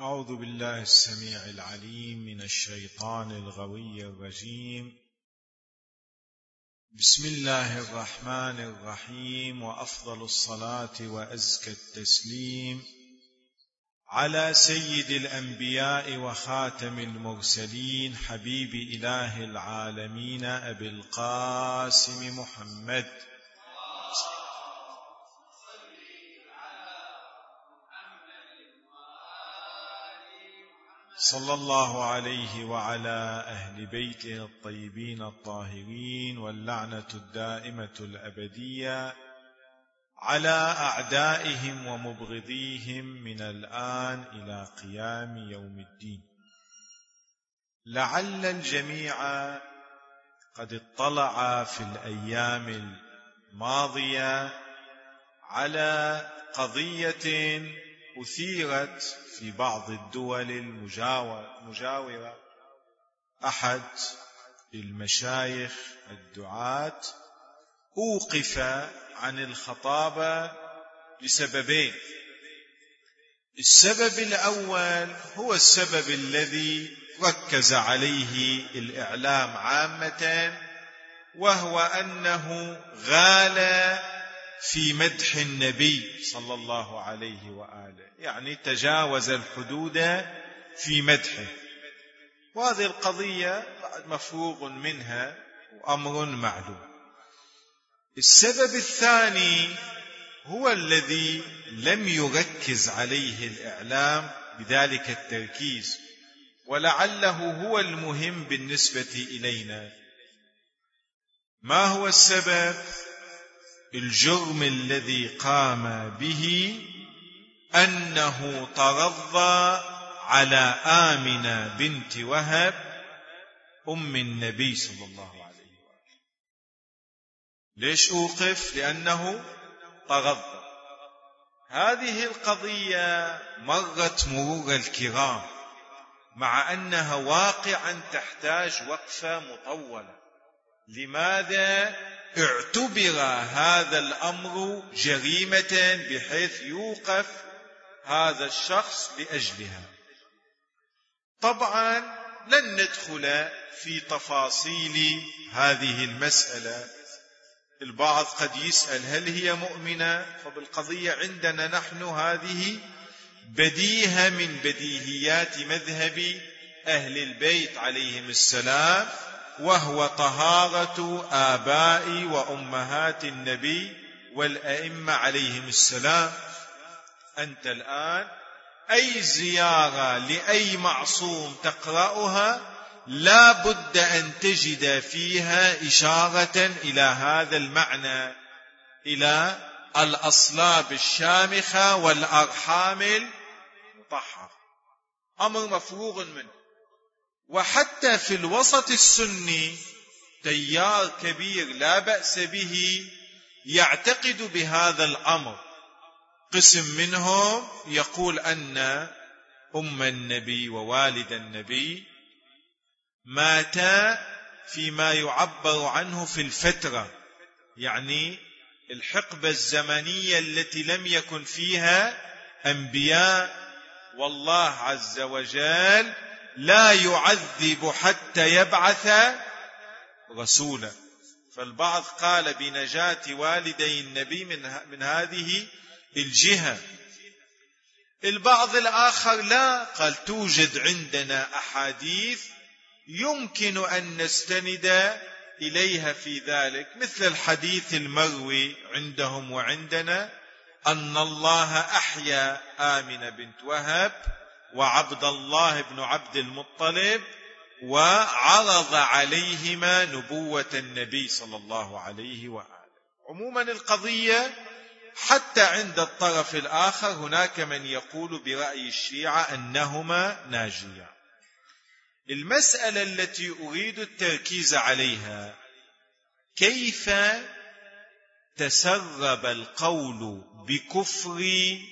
أعوذ بالله السميع العليم من الشيطان الغوي الرجيم. بسم الله الرحمن الرحيم، وأفضل الصلاة وأزكى التسليم على سيد الأنبياء وخاتم المرسلين، حبيب إله العالمين أبي القاسم محمد صلى الله عليه وعلى أهل بيته الطيبين الطاهرين، واللعنة الدائمة الأبدية على أعدائهم ومبغضيهم من الآن إلى قيام يوم الدين. لعل الجميع قد اطلع في الأيام الماضية على قضية أثيرت في بعض الدول المجاورة. أحد المشايخ الدعاة أوقف عن الخطابة لسببين. السبب الأول هو السبب الذي ركز عليه الإعلام عامة، وهو أنه غال في مدح النبي صلى الله عليه وآله، يعني تجاوز الحدود في مدحه، وهذه القضية مفروغ منها وأمر معلوم. السبب الثاني هو الذي لم يركز عليه الإعلام بذلك التركيز، ولعله هو المهم بالنسبة إلينا. ما هو السبب؟ الجرم الذي قام به أنه ترضى على آمنة بنت وهب أم النبي صلى الله عليه وآله. ليش أوقف؟ لأنه ترضى. هذه القضية مرت مرور الكرام، مع أنها واقعا تحتاج وقفة مطولة. لماذا اعتبر هذا الأمر جريمة بحيث يوقف هذا الشخص لأجلها؟ طبعا لن ندخل في تفاصيل هذه المسألة. البعض قد يسأل هل هي مؤمنة؟ فبالقضية عندنا نحن هذه بديهة من بديهيات مذهب أهل البيت عليهم السلام، وهو طهارة آباء وأمهات النبي والأئمة عليهم السلام. أنت الآن أي زيارة لأي معصوم تقرأها لا بد أن تجد فيها إشارة إلى هذا المعنى، إلى الأصلاب الشامخة والأرحام المطهرة. أمر مفروغ منه. وحتى في الوسط السني تيار كبير لا بأس به يعتقد بهذا الأمر. قسم منهم يقول أن أم النبي ووالد النبي ماتا فيما يعبر عنه في الفترة، يعني الحقبة الزمنية التي لم يكن فيها أنبياء، والله عز وجل لا يعذب حتى يبعث رسولا. فالبعض قال بنجاة والدي النبي من هذه الجهة. البعض الآخر لا، قال توجد عندنا أحاديث يمكن أن نستند إليها في ذلك، مثل الحديث المروي عندهم وعندنا أن الله أحيا آمنة بنت وهب وعبد الله بن عبد المطلب وعرض عليهما نبوة النبي صلى الله عليه وآله. عموما القضية حتى عند الطرف الآخر هناك من يقول برأي الشيعة أنهما ناجيان. المسألة التي أريد التركيز عليها: كيف تسرب القول بكفر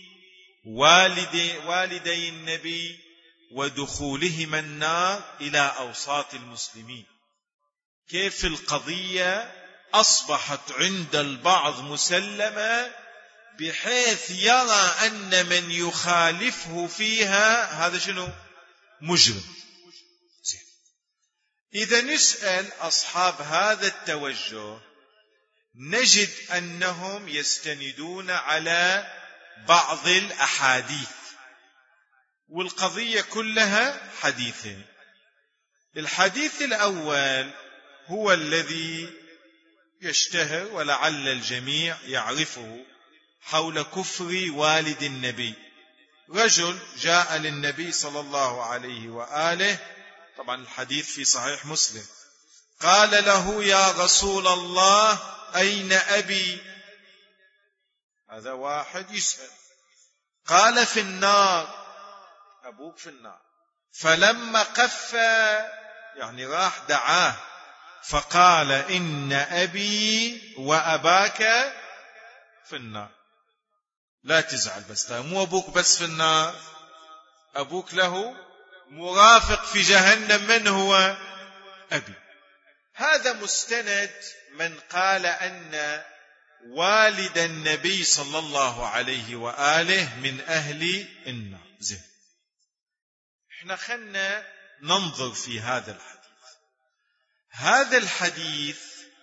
والدي النبي ودخولهما النار إلى أوساط المسلمين؟ كيف القضية أصبحت عند البعض مسلمة بحيث يرى أن من يخالفه فيها هذا شنو؟ مجرم. إذا نسأل أصحاب هذا التوجه نجد أنهم يستندون على بعض الأحاديث، والقضية كلها حديثين. الحديث الأول هو الذي يشتهر ولعل الجميع يعرفه، حول كفر والد النبي. رجل جاء للنبي صلى الله عليه وآله، طبعا الحديث في صحيح مسلم، قال له: يا رسول الله أين أبي؟ هذا واحد يسأل. قال: في النار، أبوك في النار. فلما قف يعني راح دعاه فقال: إن أبي وأباك في النار. لا تزعل، بس مو أبوك بس في النار، أبوك له مرافق في جهنم، من هو؟ أبي. هذا مستند من قال أن والد النبي صلى الله عليه وآله من أهل النار. زين، احنا خلنا ننظر في هذا الحديث. هذا الحديث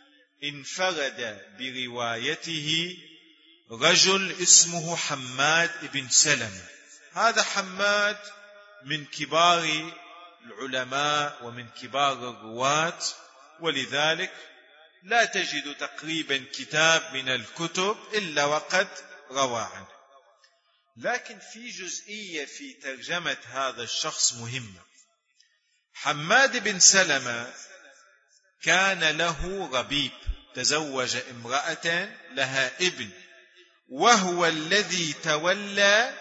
انفرد بروايته رجل اسمه حماد بن سلمة. هذا حماد من كبار العلماء ومن كبار الرواة، ولذلك لا تجد تقريبا كتاب من الكتب إلا وقد روى عنه. لكن في جزئية في ترجمة هذا الشخص مهمة. حماد بن سلمة كان له ربيب، تزوج امرأة لها ابن، وهو الذي تولى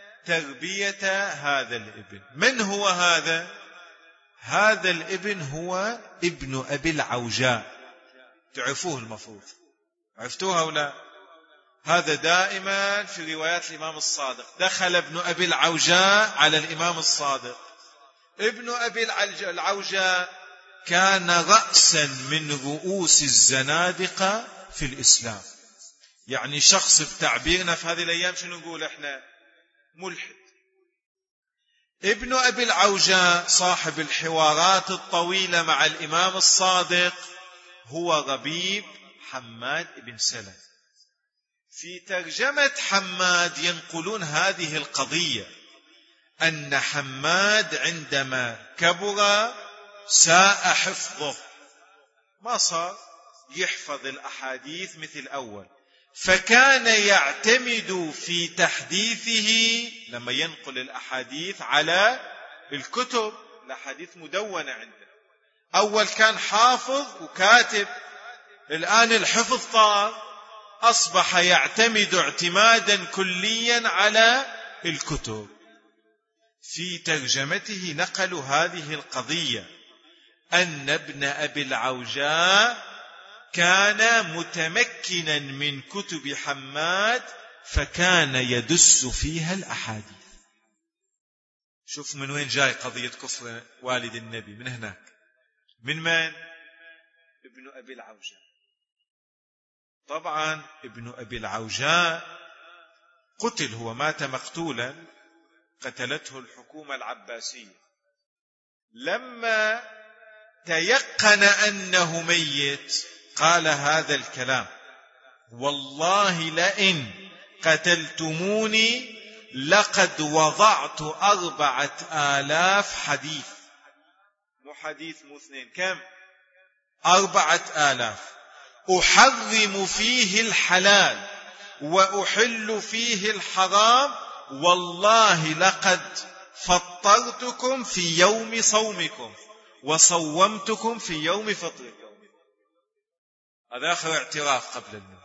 تربية هذا الابن. من هو هذا؟ هذا الابن هو ابن أبي العوجاء. تعرفوه المفروض، عرفتوها ولا؟ هذا دائما في روايات الإمام الصادق، دخل ابن أبي العوجاء على الإمام الصادق. ابن أبي العوجاء كان رأسا من رؤوس الزنادقة في الإسلام، يعني شخص بتعبيرنا في هذه الأيام شنو نقول احنا؟ ملحد. ابن أبي العوجاء صاحب الحوارات الطويلة مع الإمام الصادق هو ربيب حماد بن سلمة. في ترجمة حماد ينقلون هذه القضية، أن حماد عندما كبر ساء حفظه، ما صار يحفظ الأحاديث مثل أول، فكان يعتمد في تحديثه لما ينقل الأحاديث على الكتب، الأحاديث مدونة عنده. أول كان حافظ وكاتب، الآن الحفظ طار، أصبح يعتمد اعتمادا كليا على الكتب. في ترجمته نقلوا هذه القضية، أن ابن أبي العوجاء كان متمكنا من كتب حماد فكان يدس فيها الأحاديث. شوف من وين جاي قضية كفر والد النبي، من هناك. من ابن أبي العوجاء. طبعا ابن أبي العوجاء قتل، هو مات مقتولا، قتلته الحكومة العباسية. لما تيقن أنه ميت قال هذا الكلام: والله لئن قتلتموني لقد وضعت 4000 حديث، مو حديث مو اثنين، كم؟ 4000، أحرم فيه الحلال وأحل فيه الحرام، والله لقد فطرتكم في يوم صومكم وصومتكم في يوم فطركم. هذا آخر اعتراف قبل الموت.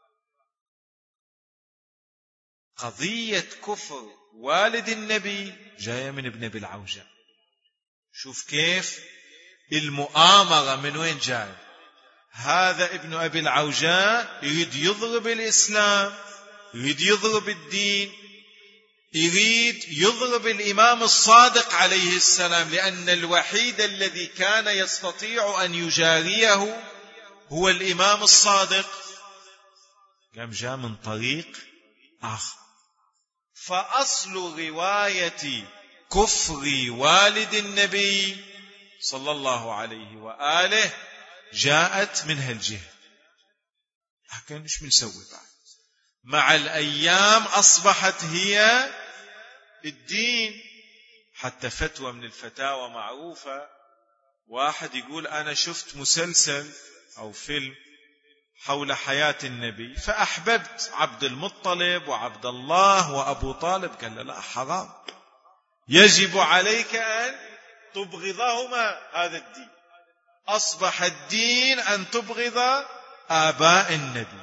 قضية كفر والد النبي جاية من ابن أبي العوجاء. شوف كيف المؤامرة من وين جاي. هذا ابن أبي العوجاء يريد يضرب الإسلام، يريد يضرب الدين، يريد يضرب الإمام الصادق عليه السلام، لأن الوحيد الذي كان يستطيع أن يجاريه هو الإمام الصادق. قام جاء من طريق آخر. فأصل رواية كفر والد النبي صلى الله عليه وآله جاءت من هالجهة، لكن مش بنسوي بعد. مع الأيام أصبحت هي الدين. حتى فتوى من الفتاوى معروفة، واحد يقول أنا شفت مسلسل أو فيلم حول حياة النبي فأحببت عبد المطلب وعبد الله وأبو طالب، قال له لا، حرام، يجب عليك أن تبغضهما. هذا الدين، أصبح الدين أن تبغض آباء النبي.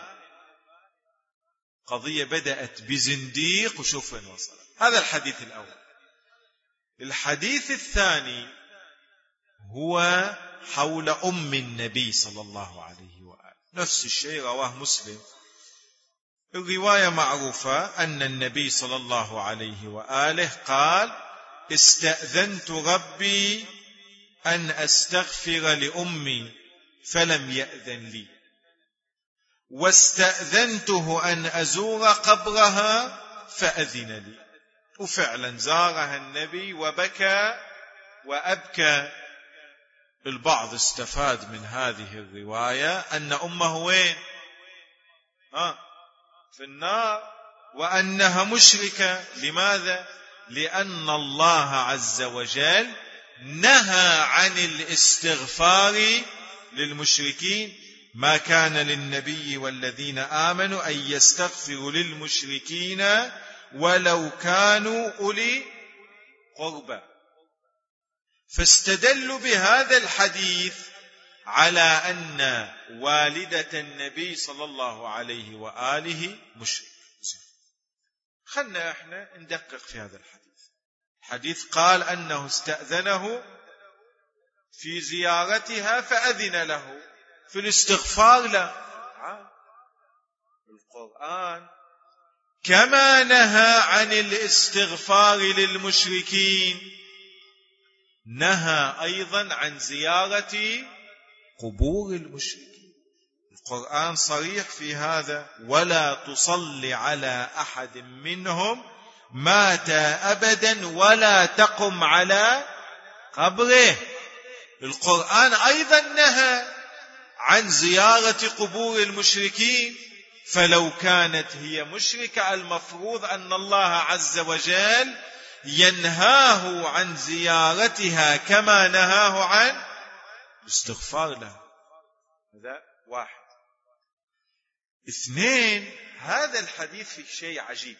قضية بدأت بزنديق وشوف وين وصلت. هذا الحديث الأول. الحديث الثاني هو حول أم النبي صلى الله عليه وآله، نفس الشيء رواه مسلم. الرواية معروفة أن النبي صلى الله عليه وآله قال: استأذنت ربي أن أستغفر لأمي فلم يأذن لي، واستأذنته أن أزور قبرها فأذن لي. وفعلا زارها النبي وبكى وأبكى. البعض استفاد من هذه الرواية أن أمه وين؟ في النار، وأنها مشركة. لماذا؟ لأن الله عز وجل نهى عن الاستغفار للمشركين. ما كان للنبي والذين آمنوا أن يستغفروا للمشركين ولو كانوا أولي قربى. فاستدلوا بهذا الحديث على أن والدة النبي صلى الله عليه وآله مشرك. خلنا احنا ندقق في هذا الحديث. الحديث قال أنه استأذنه في زيارتها فأذن له، في الاستغفار لا. القرآن كما نهى عن الاستغفار للمشركين نهى أيضا عن زيارة قبور المشركين. القرآن صريح في هذا: ولا تصل على أحد منهم مات أبدا ولا تقم على قبره. القرآن أيضا نهى عن زيارة قبور المشركين. فلو كانت هي مشركة المفروض أن الله عز وجل ينهاه عن زيارتها كما نهاه عن الاستغفار لها. هذا واحد. اثنين، هذا الحديث في شيء عجيب.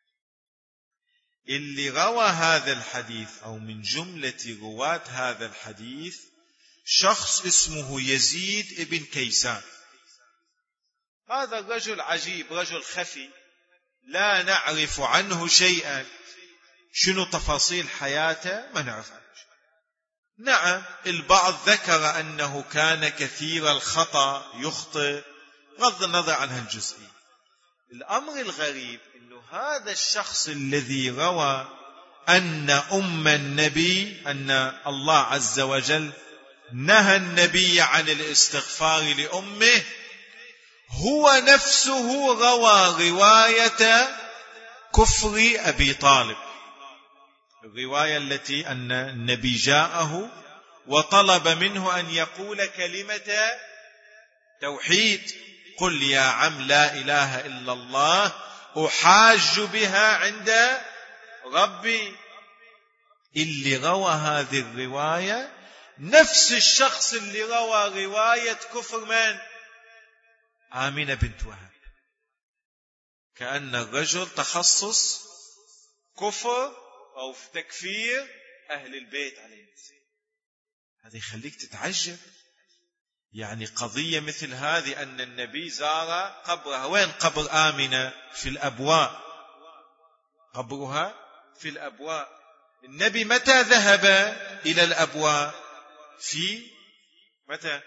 اللي روى هذا الحديث أو من جملة رواة هذا الحديث شخص اسمه يزيد ابن كيسان. هذا الرجل عجيب، رجل خفي لا نعرف عنه شيئا. شنو تفاصيل حياته؟ ما نعرف عنه شيء. نعم، البعض ذكر أنه كان كثير الخطأ، يخطئ، بغض النظر عن هالجزئية. الأمر الغريب أنه هذا الشخص الذي روى أن أم النبي، أن الله عز وجل نهى النبي عن الاستغفار لأمه، هو نفسه روى رواية كفر أبي طالب. الرواية التي أن النبي جاءه وطلب منه أن يقول كلمة توحيد: قل يا عم لا إله إلا الله أحاج بها عند ربي. اللي روى هذه الرواية نفس الشخص اللي روى رواية كفر من؟ آمنة بنت وهب. كأن الرجل تخصص كفر أو تكفير أهل البيت عليهم السلام. هذا يخليك تتعجب. يعني قضية مثل هذه أن النبي زار قبرها. وين قبر آمنة؟ في الأبواء، قبرها في الأبواء. النبي متى ذهب إلى الأبواء؟ في متى؟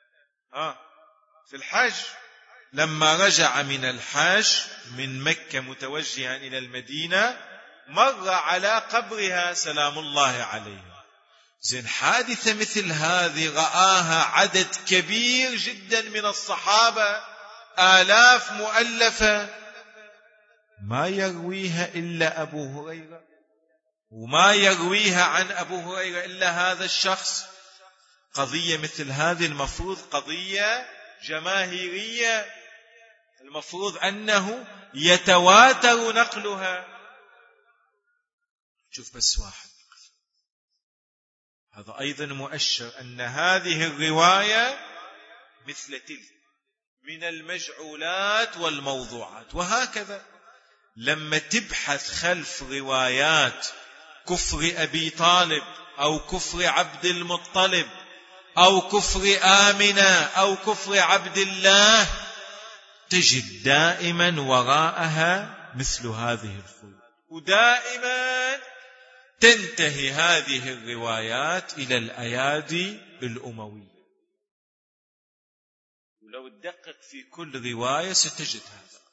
في الحج. لما رجع من الحج من مكة متوجها إلى المدينة مر على قبرها سلام الله عليه. زين، حادثة مثل هذه رآها عدد كبير جدا من الصحابة، آلاف مؤلفة. ما يرويها إلا أبو هريرة، وما يرويها عن أبو هريرة إلا هذا الشخص. قضية مثل هذه المفروض قضية جماهيرية، المفروض أنه يتواتر نقلها. شوف بس واحد، هذا أيضا مؤشر أن هذه الرواية مثل تلك من المجعولات والموضوعات. وهكذا لما تبحث خلف روايات كفر أبي طالب أو كفر عبد المطلب أو كفر آمنة أو كفر عبد الله، تجد دائما وراءها مثل هذه الخيوط، ودائما تنتهي هذه الروايات إلى الأيادي الأموية. ولو تدقق في كل رواية ستجد هذا.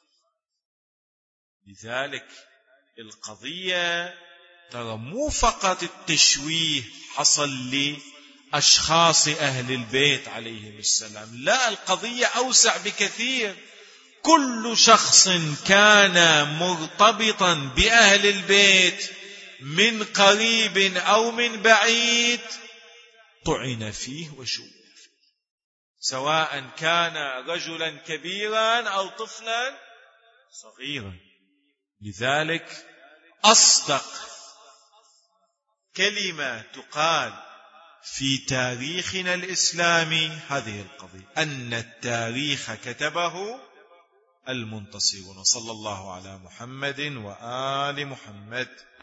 لذلك القضية ترى مو فقط التشويه حصل لأشخاص أهل البيت عليهم السلام، لا، القضية أوسع بكثير. كل شخص كان مرتبطا بأهل البيت من قريب أو من بعيد طعن فيه وشوه فيه، سواء كان رجلا كبيرا أو طفلا صغيرا. لذلك أصدق كلمة تقال في تاريخنا الإسلامي هذه القضية، أن التاريخ كتبه المنتصرون. صلى الله على محمد وآل محمد.